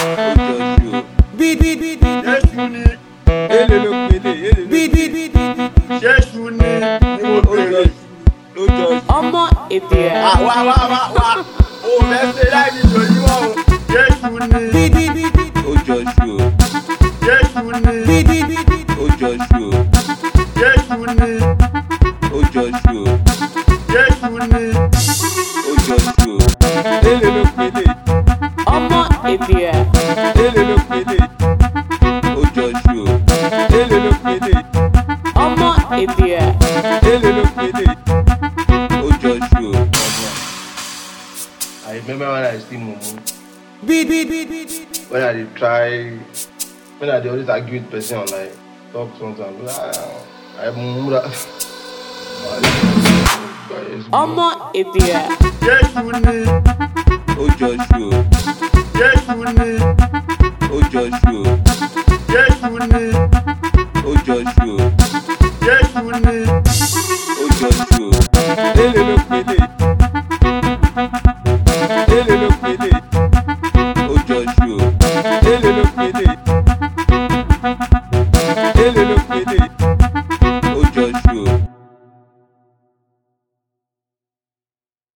Ojoju. Jésù ni. Ele ló pele, ele ló pele. Jésù ni mo bèrè. Ojoju. Ọmọ Ìbílẹ̀. Wá. O fẹ́ láì ní ìjòyí wọn o. Jésù ni. Ojoju. Jésù ni. Ojoju. Jésù ni. Ojoju. Jésù ni. Ojoju. Ele ló pele. Ọmọ Ìbílẹ̀. Ele ló pele. Ojoju. Ele ló pele. Ọmọ Ìbílẹ̀. Ele ló pele. Ojoju. I remember when I still mumu. When I dey try, when I dey always argue with person online, talk sometimes, I mumu that. Ọmọ Ìbílẹ̀. Jésù ni. Ojoju. Jésù ni. Ojoju. Jésù ni. Ojoju. Jésù ni. Ojoju. Ele ló pele. Ele ló pele. Ojoju. Ele ló pele. Ele ló pele.